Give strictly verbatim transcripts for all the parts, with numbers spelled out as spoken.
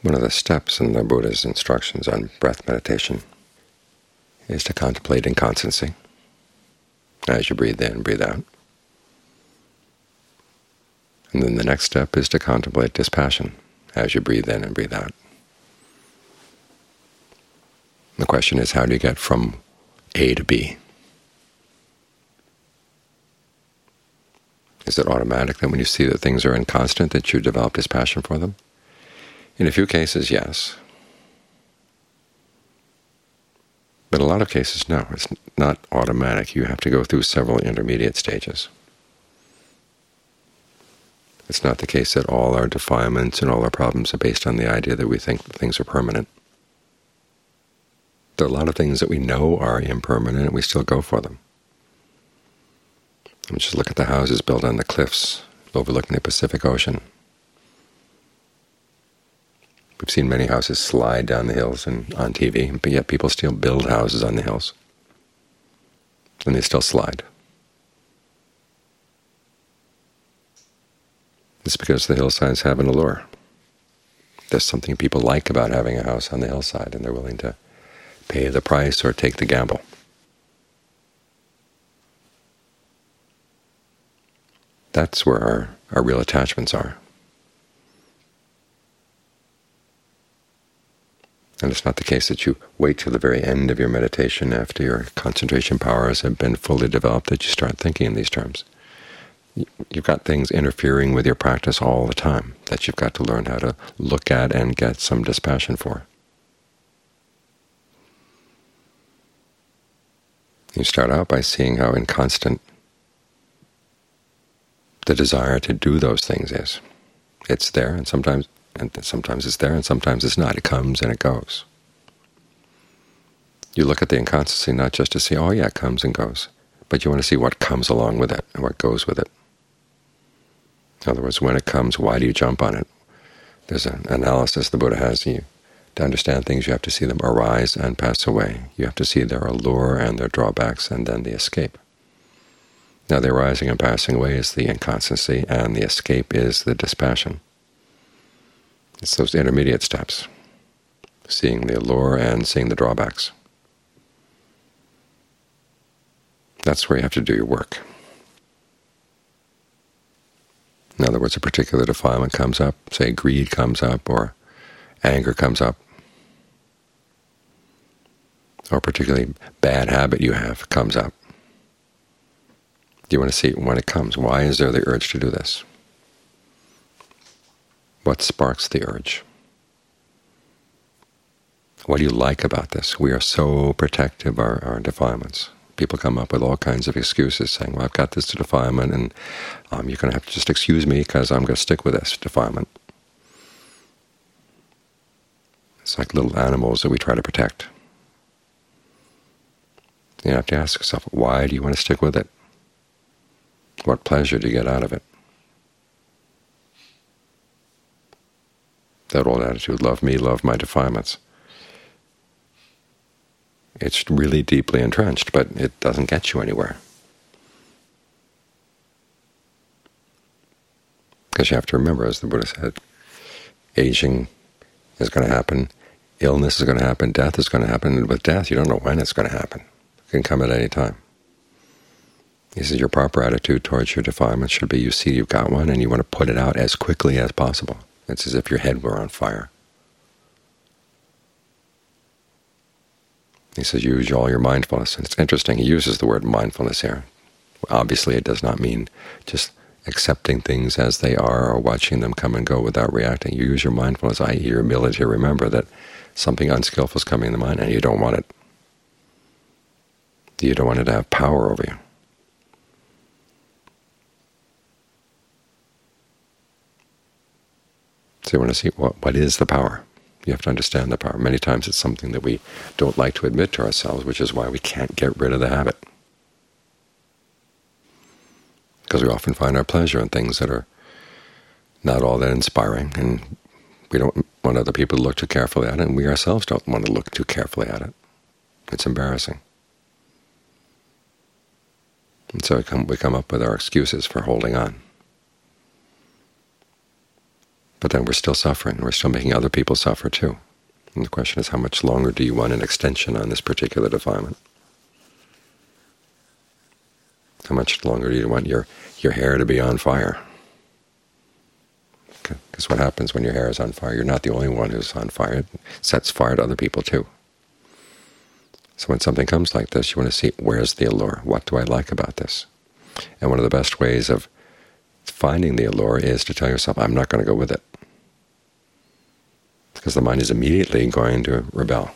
One of the steps in the Buddha's instructions on breath meditation is to contemplate inconstancy as you breathe in and breathe out. And then the next step is to contemplate dispassion as you breathe in and breathe out. The question is, how do you get from A to B? Is it automatic that when you see that things are inconstant that you develop dispassion for them? In a few cases, yes. But in a lot of cases, no. It's not automatic. You have to go through several intermediate stages. It's not the case that all our defilements and all our problems are based on the idea that we think things are permanent. There are a lot of things that we know are impermanent, and we still go for them. I mean, just look at the houses built on the cliffs overlooking the Pacific Ocean. We've seen many houses slide down the hills and on T V, but yet people still build houses on the hills, and they still slide. It's because the hillsides have an allure. There's something people like about having a house on the hillside, and they're willing to pay the price or take the gamble. That's where our, our real attachments are. And it's not the case that you wait till the very end of your meditation after your concentration powers have been fully developed that you start thinking in these terms. You've got things interfering with your practice all the time that you've got to learn how to look at and get some dispassion for. You start out by seeing how inconstant the desire to do those things is. It's there, and sometimes and sometimes it's there, and sometimes it's not. It comes and it goes. You look at the inconstancy not just to see, oh yeah, it comes and goes, but you want to see what comes along with it and what goes with it. In other words, when it comes, why do you jump on it? There's an analysis the Buddha has. You, to understand things, you have to see them arise and pass away. You have to see their allure and their drawbacks and then the escape. Now the arising and passing away is the inconstancy, and the escape is the dispassion. It's those intermediate steps, seeing the allure and seeing the drawbacks. That's where you have to do your work. In other words, a particular defilement comes up, say greed comes up, or anger comes up, or a particularly bad habit you have comes up. You want to see when it comes. Why is there the urge to do this? What sparks the urge? What do you like about this? We are so protective of our, our defilements. People come up with all kinds of excuses saying, well, I've got this defilement, and um, you're going to have to just excuse me because I'm going to stick with this defilement. It's like little animals that we try to protect. You have to ask yourself, why do you want to stick with it? What pleasure do you get out of it? That old attitude, love me, love my defilements. It's really deeply entrenched, but it doesn't get you anywhere. Because you have to remember, as the Buddha said, aging is going to happen, illness is going to happen, death is going to happen, and with death you don't know when it's going to happen. It can come at any time. He says your proper attitude towards your defilement should be you see you've got one and you want to put it out as quickly as possible. It's as if your head were on fire. He says use all your mindfulness. And it's interesting, he uses the word mindfulness here. Obviously it does not mean just accepting things as they are or watching them come and go without reacting. You use your mindfulness, that is your ability to remember that something unskillful is coming in the mind and you don't want it. You don't want it to have power over you. So you want to see what, what is the power. You have to understand the power. Many times it's something that we don't like to admit to ourselves, which is why we can't get rid of the habit. Because we often find our pleasure in things that are not all that inspiring, and we don't want other people to look too carefully at it, and we ourselves don't want to look too carefully at it. It's embarrassing. And so we come, we come up with our excuses for holding on. But then we're still suffering. We're still making other people suffer too. And the question is, how much longer do you want an extension on this particular defilement? How much longer do you want your, your hair to be on fire? Because what happens when your hair is on fire? You're not the only one who's on fire. It sets fire to other people too. So when something comes like this, you want to see, where's the allure? What do I like about this? And one of the best ways of finding the allure is to tell yourself, I'm not going to go with it. Because the mind is immediately going to rebel.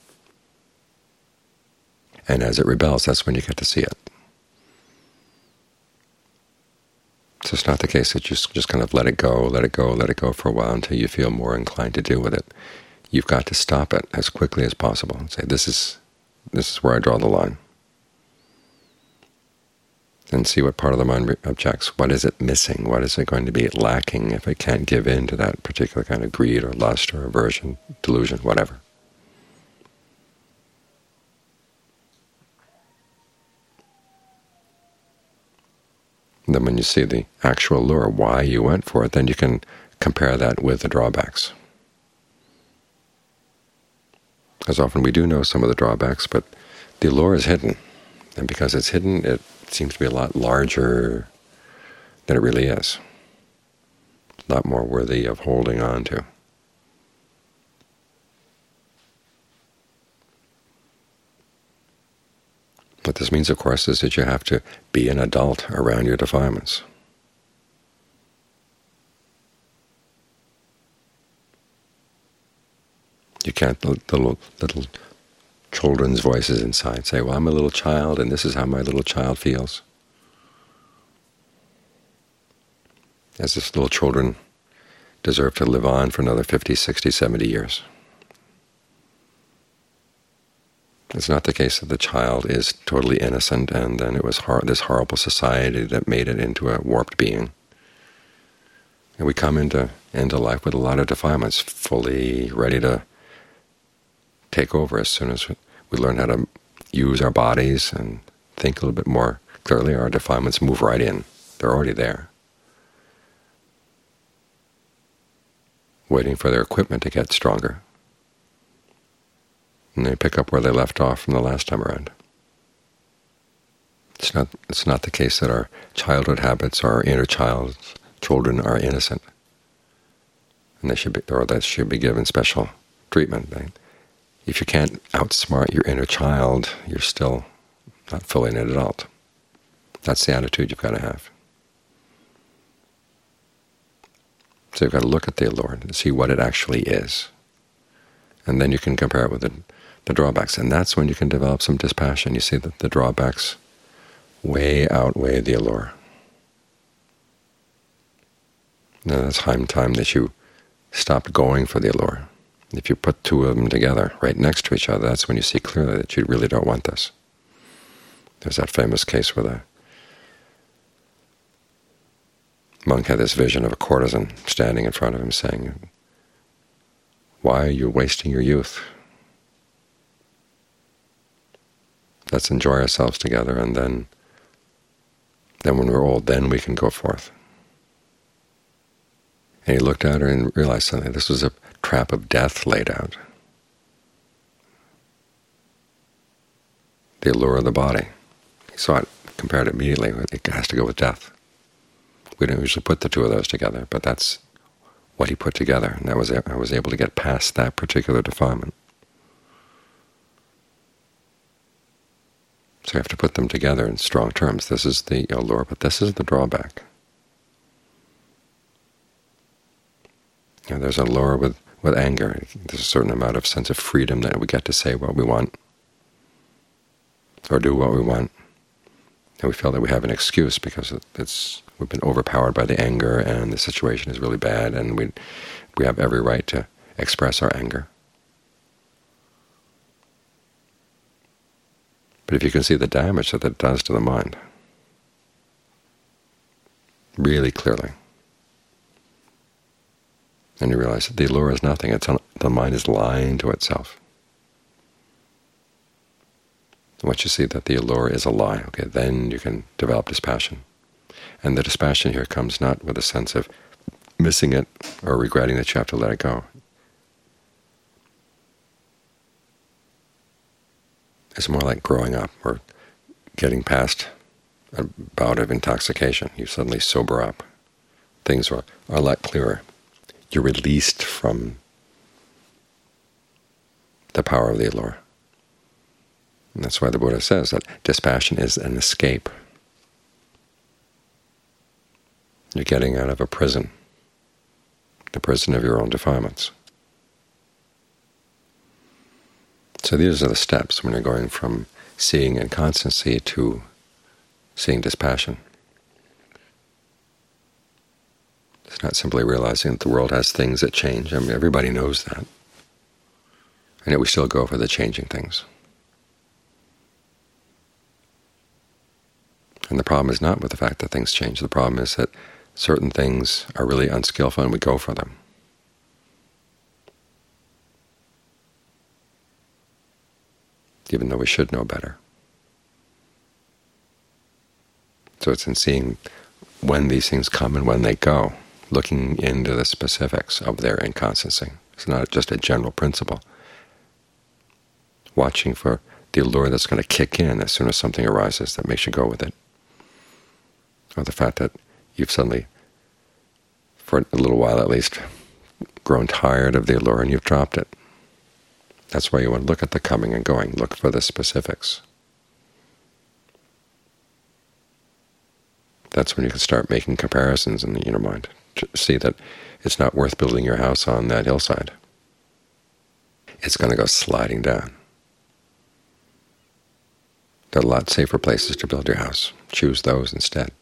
And as it rebels, that's when you get to see it. So it's not the case that you just kind of let it go, let it go, let it go for a while until you feel more inclined to deal with it. You've got to stop it as quickly as possible and say, this is, this is where I draw the line. And see what part of the mind objects. What is it missing? What is it going to be lacking if it can't give in to that particular kind of greed or lust or aversion, delusion, whatever? And then when you see the actual lure, why you went for it, then you can compare that with the drawbacks. As often we do know some of the drawbacks, but the allure is hidden. And because it's hidden, it seems to be a lot larger than it really is, a lot more worthy of holding on to. What this means, of course, is that you have to be an adult around your defilements. You can't let the little, little children's voices inside say, well, I'm a little child, and this is how my little child feels. As if little children deserve to live on for another fifty, sixty, seventy years. It's not the case that the child is totally innocent and then it was hor this horrible society that made it into a warped being. And we come into, into life with a lot of defilements, fully ready to take over as soon as we learn how to use our bodies and think a little bit more clearly. Our defilements move right in. They're already there, waiting for their equipment to get stronger. And they pick up where they left off from the last time around. It's not, it's not the case that our childhood habits, our inner child, children are innocent, and they should be, or that should be given special treatment. If you can't outsmart your inner child, you're still not fully an adult. That's the attitude you've got to have. So you've got to look at the allure and see what it actually is. And then you can compare it with the, the drawbacks. And that's when you can develop some dispassion. You see that the drawbacks way outweigh the allure. Now it's time, time that you stopped going for the allure. If you put two of them together right next to each other, that's when you see clearly that you really don't want this. There's that famous case where the monk had this vision of a courtesan standing in front of him saying, "Why are you wasting your youth? Let's enjoy ourselves together, and then, then when we're old, then we can go forth." And he looked at her and realized something. This was a trap of death laid out. The allure of the body. He saw it, compared it immediately. It has to go with death. We don't usually put the two of those together, but that's what he put together, and that was I was able to get past that particular defilement. So you have to put them together in strong terms. This is the allure, but this is the drawback. You know, there's an allure with, with anger. There's a certain amount of sense of freedom that we get to say what we want or do what we want. And we feel that we have an excuse because it's we've been overpowered by the anger and the situation is really bad, and we we have every right to express our anger. But if you can see the damage that that does to the mind really clearly, and you realize that the allure is nothing, it's on, the mind is lying to itself. Once you see that the allure is a lie, okay, then you can develop dispassion. And the dispassion here comes not with a sense of missing it or regretting that you have to let it go. It's more like growing up or getting past a bout of intoxication. You suddenly sober up. Things are, are a lot clearer. You're released from the power of the allure. And that's why the Buddha says that dispassion is an escape. You're getting out of a prison, the prison of your own defilements. So these are the steps when you're going from seeing inconstancy to seeing dispassion. It's not simply realizing that the world has things that change. I mean, everybody knows that. And yet we still go for the changing things. And the problem is not with the fact that things change. The problem is that certain things are really unskillful and we go for them. Even though we should know better. So it's in seeing when these things come and when they go, looking into the specifics of their inconstancy. It's not just a general principle. Watching for the allure that's going to kick in as soon as something arises that makes you go with it. Or the fact that you've suddenly, for a little while at least, grown tired of the allure and you've dropped it. That's why you want to look at the coming and going. Look for the specifics. That's when you can start making comparisons in the inner mind. To see that it's not worth building your house on that hillside. It's going to go sliding down. There are a lot safer places to build your house. Choose those instead.